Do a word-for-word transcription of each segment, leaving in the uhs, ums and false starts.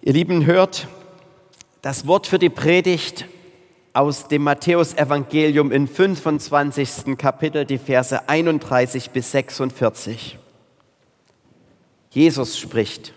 Ihr Lieben, hört das Wort für die Predigt aus dem Matthäusevangelium im fünfundzwanzigsten Kapitel, die Verse einunddreißig bis sechsundvierzig. Jesus spricht: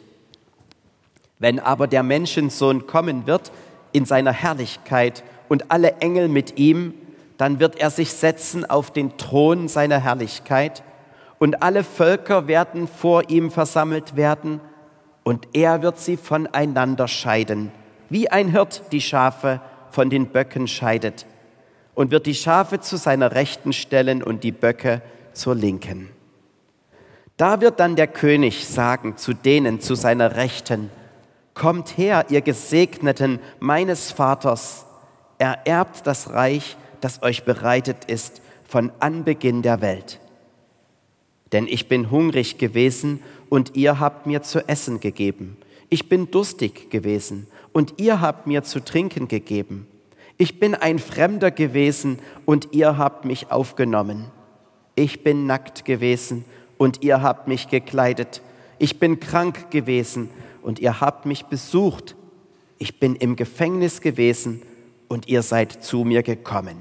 Wenn aber der Menschensohn kommen wird in seiner Herrlichkeit und alle Engel mit ihm, dann wird er sich setzen auf den Thron seiner Herrlichkeit und alle Völker werden vor ihm versammelt werden und er wird sie voneinander scheiden, wie ein Hirt die Schafe von den Böcken scheidet, und wird die Schafe zu seiner Rechten stellen und die Böcke zur Linken. Da wird dann der König sagen zu denen zu seiner Rechten: Kommt her, ihr Gesegneten meines Vaters, ererbt das Reich, das euch bereitet ist von Anbeginn der Welt. Denn ich bin hungrig gewesen und ihr habt mir zu essen gegeben. Ich bin durstig gewesen und ihr habt mir zu trinken gegeben. Ich bin ein Fremder gewesen und ihr habt mich aufgenommen. Ich bin nackt gewesen und ihr habt mich gekleidet. Ich bin krank gewesen und ihr habt mich besucht. Ich bin im Gefängnis gewesen und ihr seid zu mir gekommen.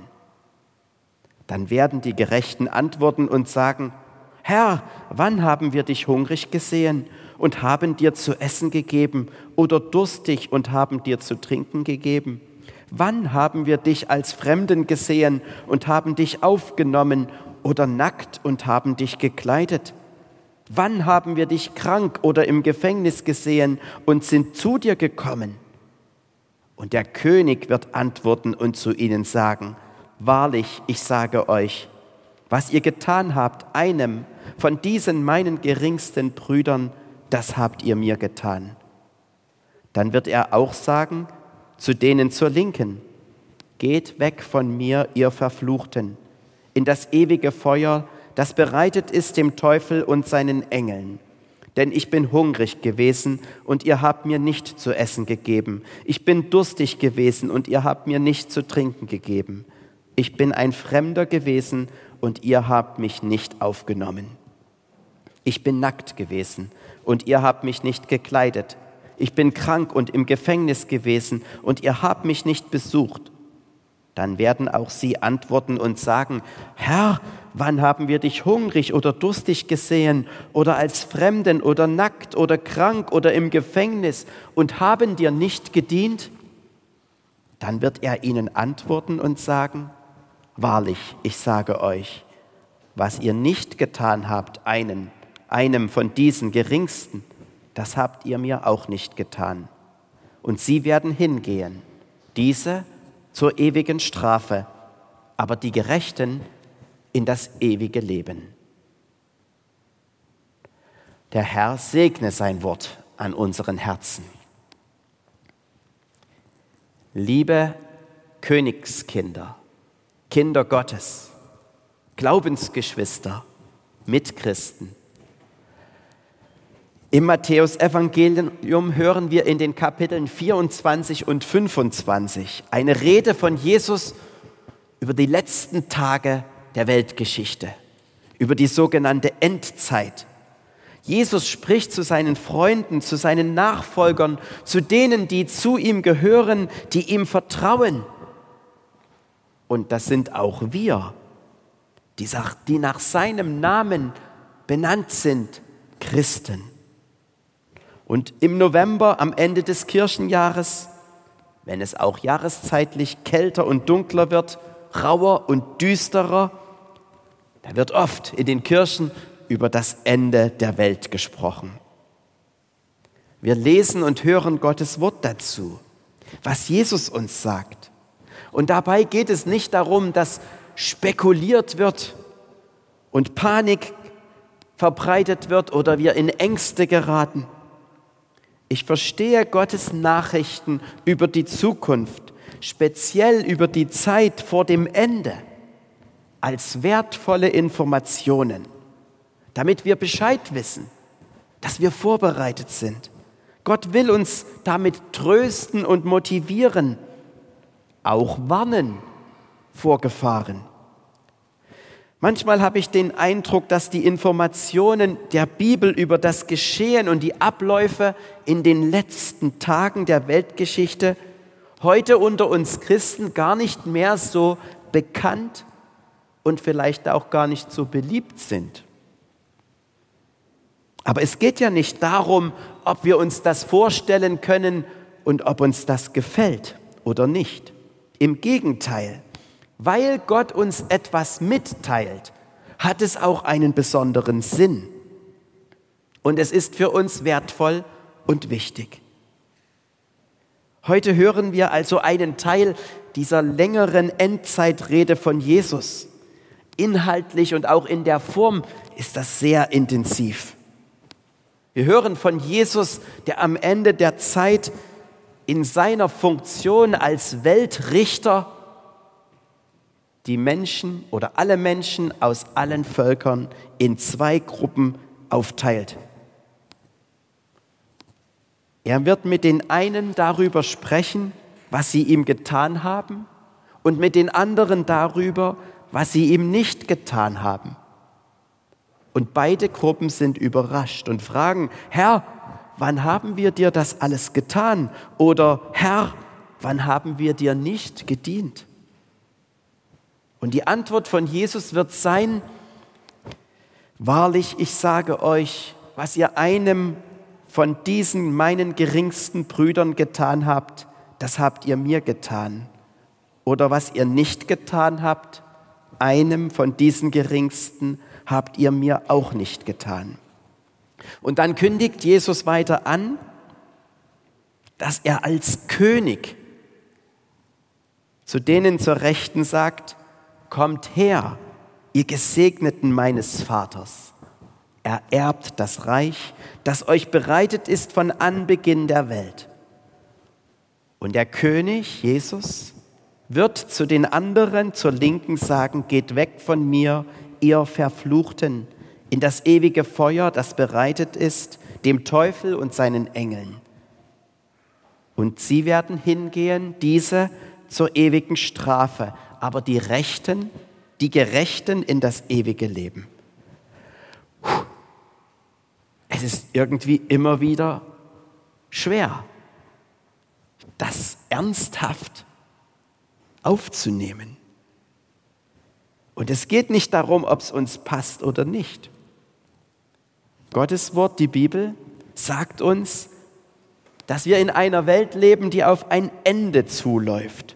Dann werden die Gerechten antworten und sagen: Herr, wann haben wir dich hungrig gesehen und haben dir zu essen gegeben oder durstig und haben dir zu trinken gegeben? Wann haben wir dich als Fremden gesehen und haben dich aufgenommen oder nackt und haben dich gekleidet? Wann haben wir dich krank oder im Gefängnis gesehen und sind zu dir gekommen? Und der König wird antworten und zu ihnen sagen: Wahrlich, ich sage euch, was ihr getan habt, einem von diesen meinen geringsten Brüdern, das habt ihr mir getan. Dann wird er auch sagen zu denen zur Linken: Geht weg von mir, ihr Verfluchten, in das ewige Feuer, das bereitet ist dem Teufel und seinen Engeln. Denn ich bin hungrig gewesen und ihr habt mir nicht zu essen gegeben. Ich bin durstig gewesen und ihr habt mir nicht zu trinken gegeben. Ich bin ein Fremder gewesen und ihr habt mich nicht aufgenommen. Ich bin nackt gewesen und ihr habt mich nicht gekleidet. Ich bin krank und im Gefängnis gewesen und ihr habt mich nicht besucht. Dann werden auch sie antworten und sagen: Herr, wann haben wir dich hungrig oder durstig gesehen oder als Fremden oder nackt oder krank oder im Gefängnis und haben dir nicht gedient? Dann wird er ihnen antworten und sagen: Wahrlich, ich sage euch, was ihr nicht getan habt, einen, einem von diesen Geringsten, das habt ihr mir auch nicht getan. Und sie werden hingehen, diese zur ewigen Strafe, aber die Gerechten in das ewige Leben. Der Herr segne sein Wort an unseren Herzen. Liebe Königskinder, Kinder Gottes, Glaubensgeschwister, Mitchristen. Im Matthäusevangelium hören wir in den Kapiteln vierundzwanzig und fünfundzwanzig eine Rede von Jesus über die letzten Tage der Weltgeschichte, über die sogenannte Endzeit. Jesus spricht zu seinen Freunden, zu seinen Nachfolgern, zu denen, die zu ihm gehören, die ihm vertrauen. Und das sind auch wir, die nach seinem Namen benannt sind, Christen. Und im November, am Ende des Kirchenjahres, wenn es auch jahreszeitlich kälter und dunkler wird, rauer und düsterer, da wird oft in den Kirchen über das Ende der Welt gesprochen. Wir lesen und hören Gottes Wort dazu, was Jesus uns sagt. Und dabei geht es nicht darum, dass spekuliert wird und Panik verbreitet wird oder wir in Ängste geraten. Ich verstehe Gottes Nachrichten über die Zukunft, speziell über die Zeit vor dem Ende, als wertvolle Informationen, damit wir Bescheid wissen, dass wir vorbereitet sind. Gott will uns damit trösten und motivieren, auch warnen vor Gefahren. Manchmal habe ich den Eindruck, dass die Informationen der Bibel über das Geschehen und die Abläufe in den letzten Tagen der Weltgeschichte heute unter uns Christen gar nicht mehr so bekannt und vielleicht auch gar nicht so beliebt sind. Aber es geht ja nicht darum, ob wir uns das vorstellen können und ob uns das gefällt oder nicht. Im Gegenteil. Weil Gott uns etwas mitteilt, hat es auch einen besonderen Sinn. Und es ist für uns wertvoll und wichtig. Heute hören wir also einen Teil dieser längeren Endzeitrede von Jesus. Inhaltlich und auch in der Form ist das sehr intensiv. Wir hören von Jesus, der am Ende der Zeit in seiner Funktion als Weltrichter die Menschen oder alle Menschen aus allen Völkern in zwei Gruppen aufteilt. Er wird mit den einen darüber sprechen, was sie ihm getan haben, und mit den anderen darüber, was sie ihm nicht getan haben. Und beide Gruppen sind überrascht und fragen: Herr, wann haben wir dir das alles getan? Oder Herr, wann haben wir dir nicht gedient? Und die Antwort von Jesus wird sein: Wahrlich, ich sage euch, was ihr einem von diesen meinen geringsten Brüdern getan habt, das habt ihr mir getan. Oder was ihr nicht getan habt, einem von diesen geringsten habt ihr mir auch nicht getan. Und dann kündigt Jesus weiter an, dass er als König zu denen zur Rechten sagt: Kommt her, ihr Gesegneten meines Vaters. Ererbt das Reich, das euch bereitet ist von Anbeginn der Welt. Und der König, Jesus, wird zu den anderen zur Linken sagen: Geht weg von mir, ihr Verfluchten, in das ewige Feuer, das bereitet ist dem Teufel und seinen Engeln. Und sie werden hingehen, diese zur ewigen Strafe, aber die Rechten, die Gerechten in das ewige Leben. Puh. Es ist irgendwie immer wieder schwer, das ernsthaft aufzunehmen. Und es geht nicht darum, ob es uns passt oder nicht. Gottes Wort, die Bibel, sagt uns, dass wir in einer Welt leben, die auf ein Ende zuläuft.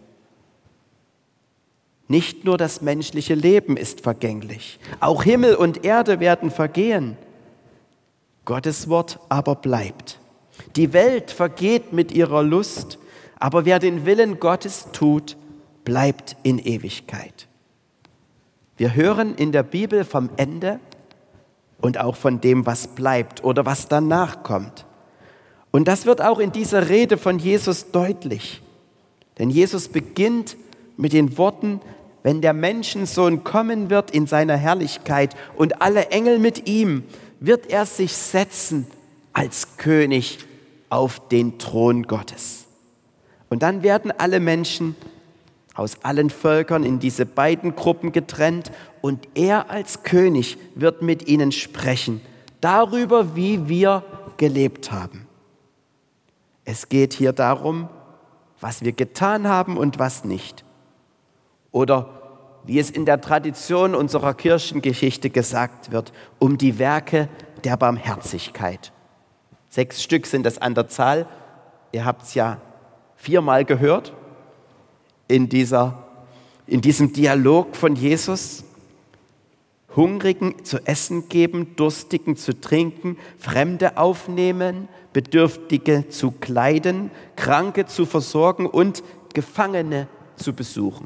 Nicht nur das menschliche Leben ist vergänglich, auch Himmel und Erde werden vergehen. Gottes Wort aber bleibt. Die Welt vergeht mit ihrer Lust, aber wer den Willen Gottes tut, bleibt in Ewigkeit. Wir hören in der Bibel vom Ende und auch von dem, was bleibt oder was danach kommt. Und das wird auch in dieser Rede von Jesus deutlich. Denn Jesus beginnt mit den Worten: Wenn der Menschensohn kommen wird in seiner Herrlichkeit und alle Engel mit ihm, wird er sich setzen als König auf den Thron Gottes. Und dann werden alle Menschen aus allen Völkern in diese beiden Gruppen getrennt und er als König wird mit ihnen sprechen darüber, wie wir gelebt haben. Es geht hier darum, was wir getan haben und was nicht. Oder wie es in der Tradition unserer Kirchengeschichte gesagt wird, um die Werke der Barmherzigkeit. Sechs Stück sind es an der Zahl. Ihr habt es ja viermal gehört in, dieser, in diesem Dialog von Jesus. Hungrigen zu essen geben, Durstigen zu trinken, Fremde aufnehmen, Bedürftige zu kleiden, Kranke zu versorgen und Gefangene zu besuchen.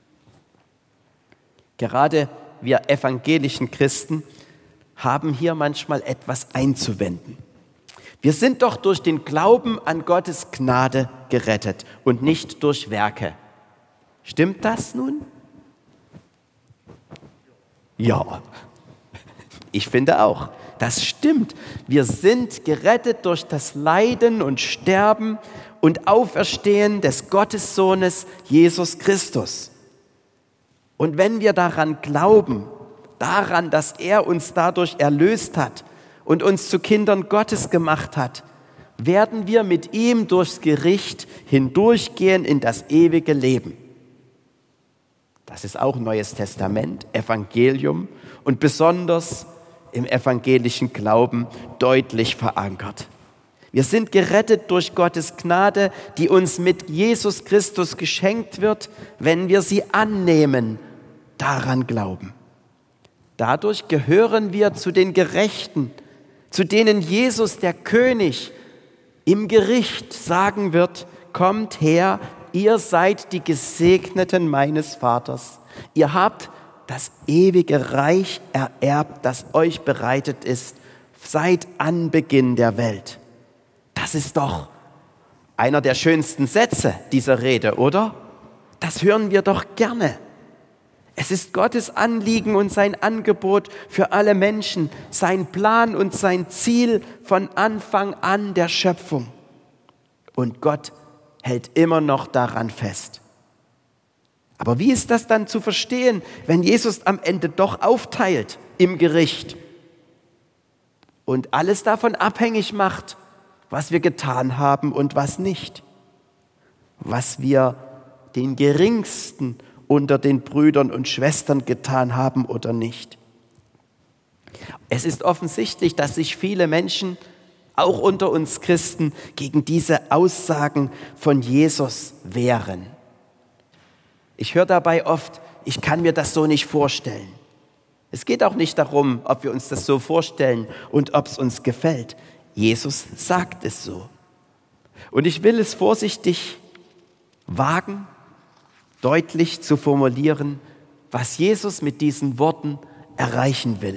Gerade wir evangelischen Christen haben hier manchmal etwas einzuwenden. Wir sind doch durch den Glauben an Gottes Gnade gerettet und nicht durch Werke. Stimmt das nun? Ja, ich finde auch, das stimmt. Wir sind gerettet durch das Leiden und Sterben und Auferstehen des Gottessohnes Jesus Christus. Und wenn wir daran glauben, daran, dass er uns dadurch erlöst hat und uns zu Kindern Gottes gemacht hat, werden wir mit ihm durchs Gericht hindurchgehen in das ewige Leben. Das ist auch Neues Testament, Evangelium und besonders im evangelischen Glauben deutlich verankert. Wir sind gerettet durch Gottes Gnade, die uns mit Jesus Christus geschenkt wird, wenn wir sie annehmen, daran glauben. Dadurch gehören wir zu den Gerechten, zu denen Jesus, der König, im Gericht sagen wird: Kommt her, ihr seid die Gesegneten meines Vaters. Ihr habt das ewige Reich ererbt, das euch bereitet ist, seit Anbeginn der Welt. Das ist doch einer der schönsten Sätze dieser Rede, oder? Das hören wir doch gerne. Es ist Gottes Anliegen und sein Angebot für alle Menschen, sein Plan und sein Ziel von Anfang an der Schöpfung. Und Gott hält immer noch daran fest. Aber wie ist das dann zu verstehen, wenn Jesus am Ende doch aufteilt im Gericht und alles davon abhängig macht, was wir getan haben und was nicht? Was wir den Geringsten unter den Brüdern und Schwestern getan haben oder nicht. Es ist offensichtlich, dass sich viele Menschen, auch unter uns Christen, gegen diese Aussagen von Jesus wehren. Ich höre dabei oft: Ich kann mir das so nicht vorstellen. Es geht auch nicht darum, ob wir uns das so vorstellen und ob es uns gefällt. Jesus sagt es so. Und ich will es vorsichtig wagen, deutlich zu formulieren, was Jesus mit diesen Worten erreichen will.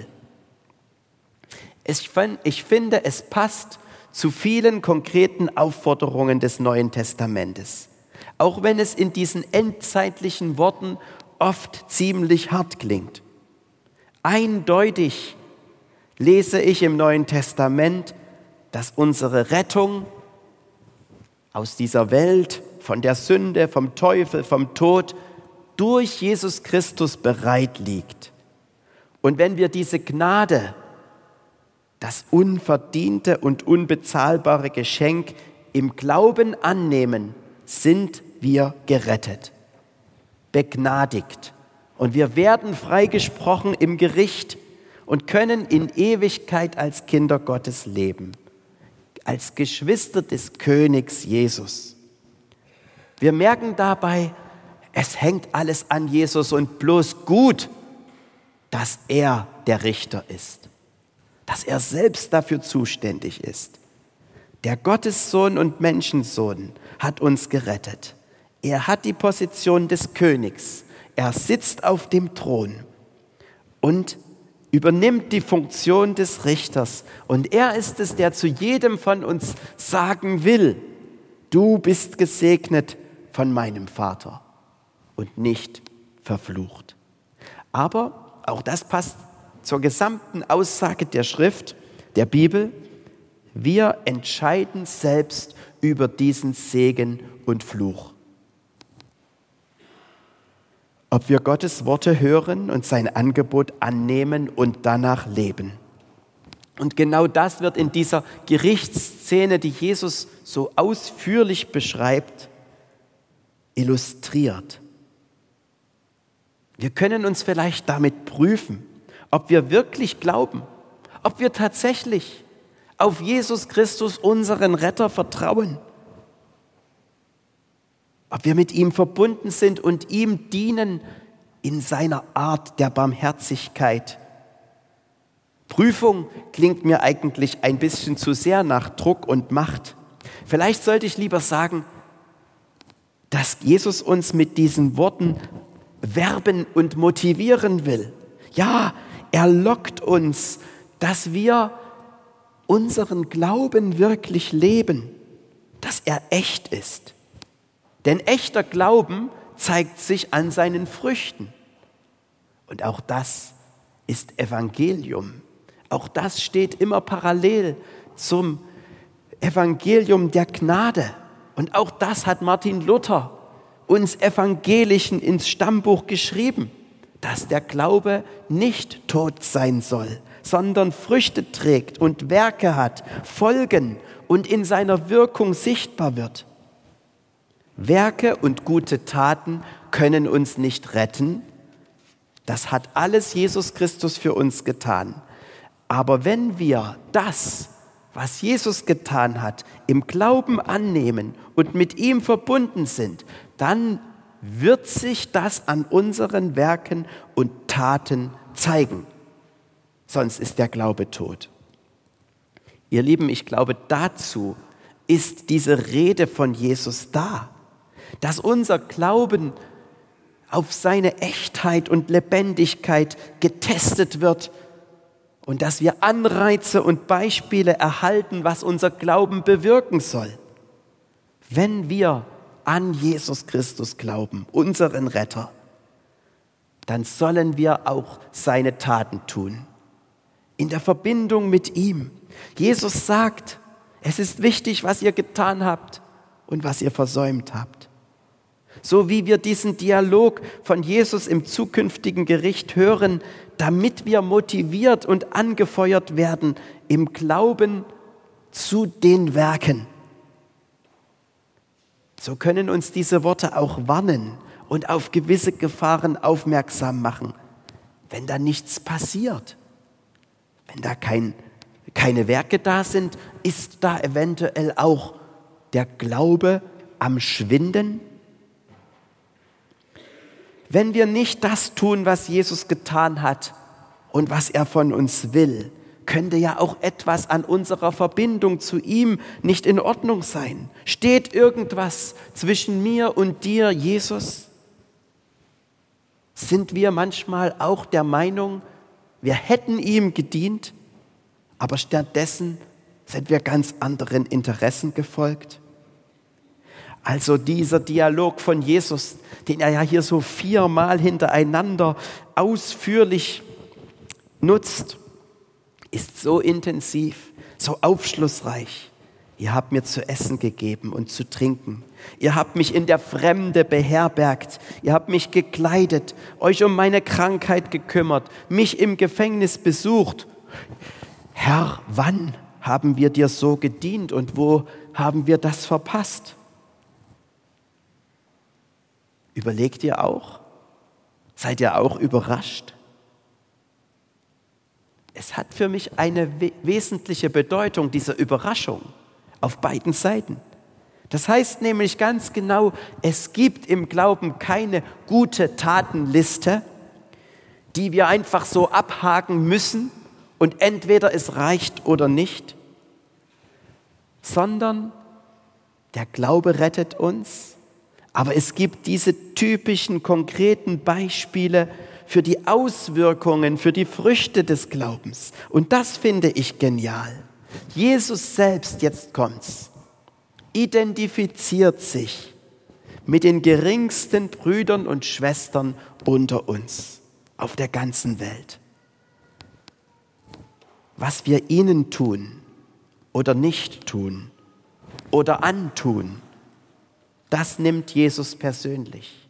Ich finde, es passt zu vielen konkreten Aufforderungen des Neuen Testamentes, auch wenn es in diesen endzeitlichen Worten oft ziemlich hart klingt. Eindeutig lese ich im Neuen Testament, dass unsere Rettung aus dieser Welt, von der Sünde, vom Teufel, vom Tod, durch Jesus Christus bereit liegt. Und wenn wir diese Gnade, das unverdiente und unbezahlbare Geschenk im Glauben annehmen, sind wir gerettet, begnadigt. Und wir werden freigesprochen im Gericht und können in Ewigkeit als Kinder Gottes leben, als Geschwister des Königs Jesus. Wir merken dabei, es hängt alles an Jesus und bloß gut, dass er der Richter ist, dass er selbst dafür zuständig ist. Der Gottessohn und Menschensohn hat uns gerettet. Er hat die Position des Königs. Er sitzt auf dem Thron und übernimmt die Funktion des Richters. Und er ist es, der zu jedem von uns sagen will: Du bist gesegnet von meinem Vater und nicht verflucht. Aber auch das passt zur gesamten Aussage der Schrift, der Bibel: Wir entscheiden selbst über diesen Segen und Fluch. Ob wir Gottes Worte hören und sein Angebot annehmen und danach leben. Und genau das wird in dieser Gerichtsszene, die Jesus so ausführlich beschreibt, illustriert. Wir können uns vielleicht damit prüfen, ob wir wirklich glauben, ob wir tatsächlich auf Jesus Christus, unseren Retter, vertrauen, ob wir mit ihm verbunden sind und ihm dienen in seiner Art der Barmherzigkeit. Prüfung klingt mir eigentlich ein bisschen zu sehr nach Druck und Macht. Vielleicht sollte ich lieber sagen, dass Jesus uns mit diesen Worten werben und motivieren will. Ja, er lockt uns, dass wir unseren Glauben wirklich leben, dass er echt ist. Denn echter Glauben zeigt sich an seinen Früchten. Und auch das ist Evangelium. Auch das steht immer parallel zum Evangelium der Gnade. Und auch das hat Martin Luther uns Evangelischen ins Stammbuch geschrieben. dass der Glaube nicht tot sein soll, sondern Früchte trägt und Werke hat, Folgen und in seiner Wirkung sichtbar wird. Werke und gute Taten können uns nicht retten. Das hat alles Jesus Christus für uns getan. Aber wenn wir das, was Jesus getan hat, im Glauben annehmen und mit ihm verbunden sind, dann wird sich das an unseren Werken und Taten zeigen. Sonst ist der Glaube tot. Ihr Lieben, ich glaube, dazu ist diese Rede von Jesus da, dass unser Glauben auf seine Echtheit und Lebendigkeit getestet wird und dass wir Anreize und Beispiele erhalten, was unser Glauben bewirken soll. Wenn wir an Jesus Christus glauben, unseren Retter, dann sollen wir auch seine Taten tun. In der Verbindung mit ihm. Jesus sagt, es ist wichtig, was ihr getan habt und was ihr versäumt habt. So wie wir diesen Dialog von Jesus im zukünftigen Gericht hören, damit wir motiviert und angefeuert werden im Glauben zu den Werken. So können uns diese Worte auch warnen und auf gewisse Gefahren aufmerksam machen, wenn da nichts passiert. Wenn da kein, keine Werke da sind, ist da eventuell auch der Glaube am Schwinden? Wenn wir nicht das tun, was Jesus getan hat und was er von uns will, könnte ja auch etwas an unserer Verbindung zu ihm nicht in Ordnung sein. Steht irgendwas zwischen mir und dir, Jesus? Sind wir manchmal auch der Meinung, wir hätten ihm gedient, aber stattdessen sind wir ganz anderen Interessen gefolgt? Also dieser Dialog von Jesus, den er ja hier so viermal hintereinander ausführlich nutzt, ist so intensiv, so aufschlussreich. Ihr habt mir zu essen gegeben und zu trinken. Ihr habt mich in der Fremde beherbergt. Ihr habt mich gekleidet, euch um meine Krankheit gekümmert, mich im Gefängnis besucht. Herr, wann haben wir dir so gedient und wo haben wir das verpasst? Überlegt ihr auch? Seid ihr auch überrascht? Es hat für mich eine we- wesentliche Bedeutung, diese Überraschung auf beiden Seiten. Das heißt nämlich ganz genau, es gibt im Glauben keine gute Tatenliste, die wir einfach so abhaken müssen und entweder es reicht oder nicht, sondern der Glaube rettet uns. Aber es gibt diese typischen, konkreten Beispiele für die Auswirkungen, für die Früchte des Glaubens. Und das finde ich genial. Jesus selbst, jetzt kommt's, identifiziert sich mit den geringsten Brüdern und Schwestern unter uns auf der ganzen Welt. Was wir ihnen tun oder nicht tun oder antun, das nimmt Jesus persönlich.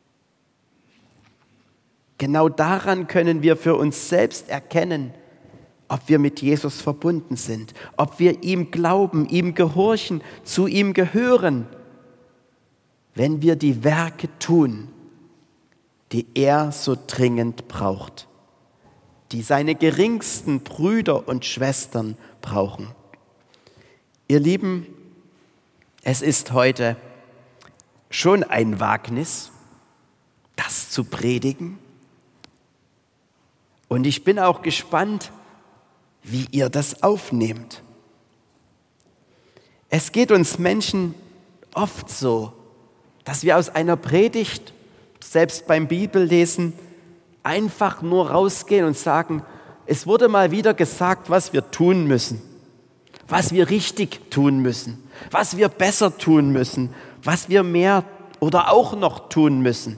Genau daran können wir für uns selbst erkennen, ob wir mit Jesus verbunden sind, ob wir ihm glauben, ihm gehorchen, zu ihm gehören, wenn wir die Werke tun, die er so dringend braucht, die seine geringsten Brüder und Schwestern brauchen. Ihr Lieben, es ist heute schon ein Wagnis, das zu predigen. Und ich bin auch gespannt, wie ihr das aufnehmt. Es geht uns Menschen oft so, dass wir aus einer Predigt, selbst beim Bibellesen, einfach nur rausgehen und sagen, es wurde mal wieder gesagt, was wir tun müssen, was wir richtig tun müssen, was wir besser tun müssen, was wir mehr oder auch noch tun müssen.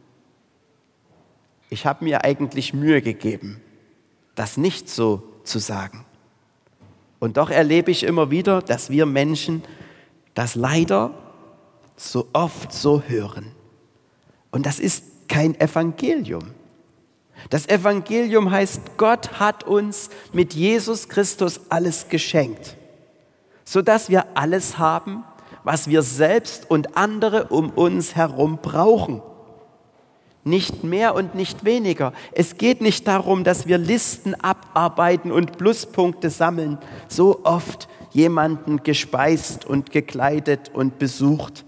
Ich habe mir eigentlich Mühe gegeben, das nicht so zu sagen. Und doch erlebe ich immer wieder, dass wir Menschen das leider so oft so hören. Und das ist kein Evangelium. Das Evangelium heißt, Gott hat uns mit Jesus Christus alles geschenkt, sodass wir alles haben, was wir selbst und andere um uns herum brauchen. Nicht mehr und nicht weniger. Es geht nicht darum, dass wir Listen abarbeiten und Pluspunkte sammeln, so oft jemanden gespeist und gekleidet und besucht.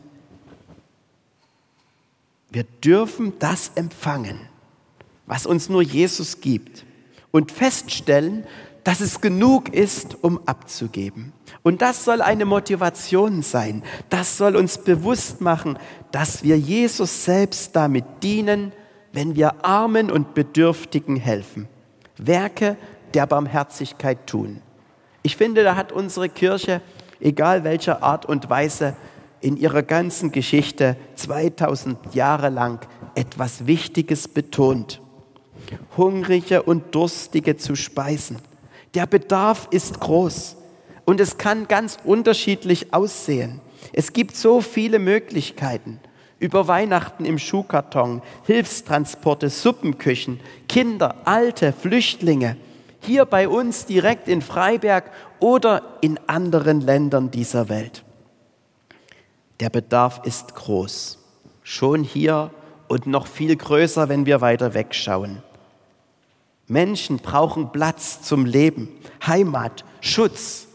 Wir dürfen das empfangen, was uns nur Jesus gibt, und feststellen, dass es genug ist, um abzugeben. Und das soll eine Motivation sein. Das soll uns bewusst machen, dass wir Jesus selbst damit dienen, wenn wir Armen und Bedürftigen helfen. Werke der Barmherzigkeit tun. Ich finde, da hat unsere Kirche, egal welcher Art und Weise, in ihrer ganzen Geschichte zweitausend Jahre lang etwas Wichtiges betont. Hungrige und Durstige zu speisen. Der Bedarf ist groß und es kann ganz unterschiedlich aussehen. Es gibt so viele Möglichkeiten. Über Weihnachten im Schuhkarton, Hilfstransporte, Suppenküchen, Kinder, Alte, Flüchtlinge. Hier bei uns direkt in Freiberg oder in anderen Ländern dieser Welt. Der Bedarf ist groß. Schon hier und noch viel größer, wenn wir weiter wegschauen. Menschen brauchen Platz zum Leben, Heimat, Schutz,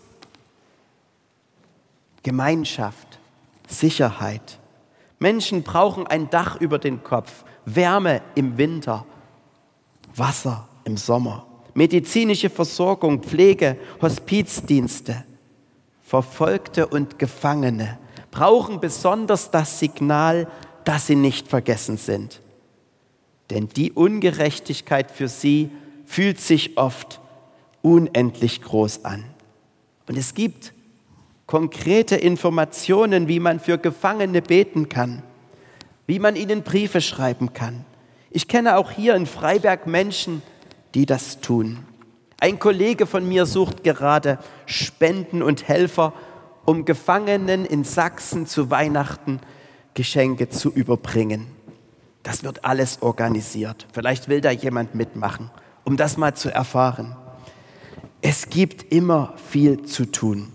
Gemeinschaft, Sicherheit. Menschen brauchen ein Dach über den Kopf, Wärme im Winter, Wasser im Sommer, medizinische Versorgung, Pflege, Hospizdienste. Verfolgte und Gefangene brauchen besonders das Signal, dass sie nicht vergessen sind. Denn die Ungerechtigkeit für sie fühlt sich oft unendlich groß an. Und es gibt konkrete Informationen, wie man für Gefangene beten kann, wie man ihnen Briefe schreiben kann. Ich kenne auch hier in Freiberg Menschen, die das tun. Ein Kollege von mir sucht gerade Spenden und Helfer, um Gefangenen in Sachsen zu Weihnachten Geschenke zu überbringen. Das wird alles organisiert. Vielleicht will da jemand mitmachen, um das mal zu erfahren. Es gibt immer viel zu tun.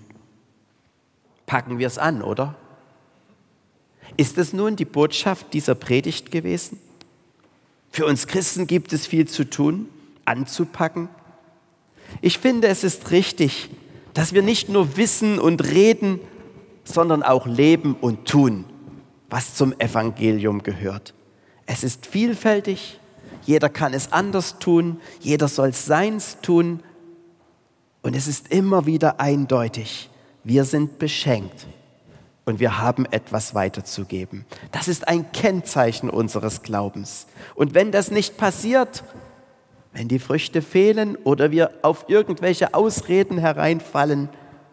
Packen wir es an, oder? Ist es nun die Botschaft dieser Predigt gewesen? Für uns Christen gibt es viel zu tun, anzupacken. Ich finde, es ist richtig, dass wir nicht nur wissen und reden, sondern auch leben und tun, was zum Evangelium gehört. Es ist vielfältig, jeder kann es anders tun, jeder soll seins tun und es ist immer wieder eindeutig, wir sind beschenkt und wir haben etwas weiterzugeben. Das ist ein Kennzeichen unseres Glaubens. Und wenn das nicht passiert, wenn die Früchte fehlen oder wir auf irgendwelche Ausreden hereinfallen,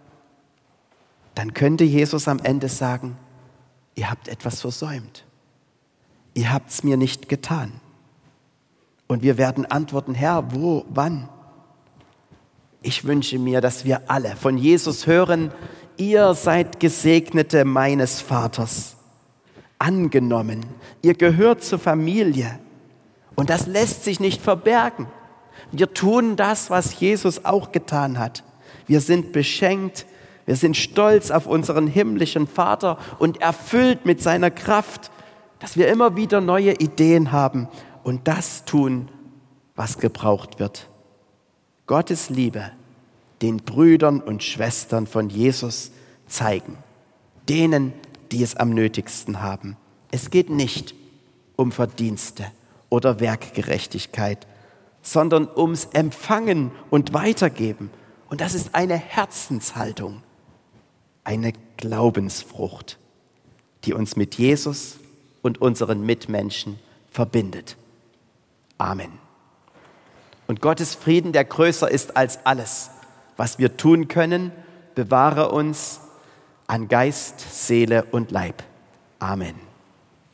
dann könnte Jesus am Ende sagen, ihr habt etwas versäumt. Ihr habt es mir nicht getan. Und wir werden antworten, Herr, wo, wann? Ich wünsche mir, dass wir alle von Jesus hören, ihr seid Gesegnete meines Vaters, angenommen, ihr gehört zur Familie. Und das lässt sich nicht verbergen. Wir tun das, was Jesus auch getan hat. Wir sind beschenkt, wir sind stolz auf unseren himmlischen Vater und erfüllt mit seiner Kraft, dass wir immer wieder neue Ideen haben und das tun, was gebraucht wird. Gottes Liebe den Brüdern und Schwestern von Jesus zeigen, denen, die es am nötigsten haben. Es geht nicht um Verdienste oder Werkgerechtigkeit, sondern ums Empfangen und Weitergeben. Und das ist eine Herzenshaltung, eine Glaubensfrucht, die uns mit Jesus und unseren Mitmenschen verbindet. Amen. Und Gottes Frieden, der größer ist als alles, was wir tun können, bewahre uns an Geist, Seele und Leib. Amen.